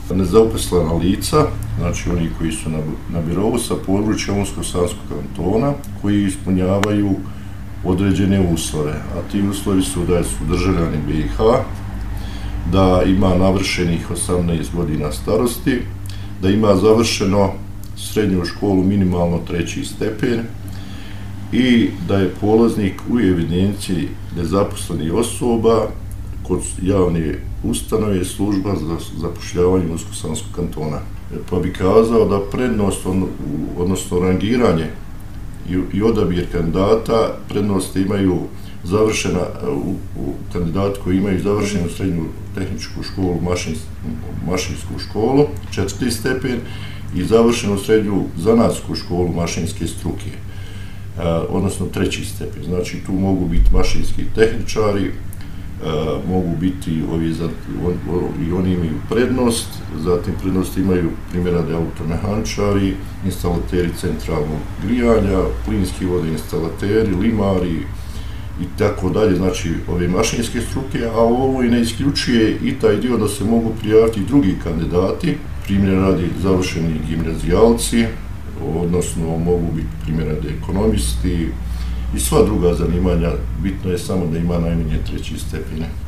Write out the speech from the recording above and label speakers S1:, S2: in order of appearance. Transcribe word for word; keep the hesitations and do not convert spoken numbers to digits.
S1: Nezaposlena lica, znači oni koji su na, na birou sa područja Unsko-Sanskog kantona, koji ispunjavaju određene uslove, a ti uslovi su da su državljani B i H, da ima navršenih osamnaest godina starosti, da ima završeno srednju školu minimalno treći stepen i da je polaznik u evidenciji nezaposlenih osoba kod javne ustanove služba za zapošljavanje Unsko-Sanskog kantona. Pa bi kazao da prednost, odnosno rangiranje i odabir kandidata, prednost imaju završena, u, u kandidati koji imaju završenu srednju tehničku školu, mašins, mašinsku školu, četvrti stepen, i završenu srednju zanatsku školu mašinske struke, odnosno treći stepen. Znači tu mogu biti mašinski tehničari, mogu biti ovi, i oni imaju prednost, zatim prednost imaju primjera da automehaničari, instalateri centralnog grijanja, plinski vodoinstalateri, limari i tako dalje, znači ove mašinske struke, a ovo i ne isključuje i taj dio da se mogu prijaviti i drugi kandidati, primjera radi završeni gimnazijalci, odnosno mogu biti primjera radi ekonomisti i sva druga zanimanja, bitno je samo da ima najmanje treći stepen.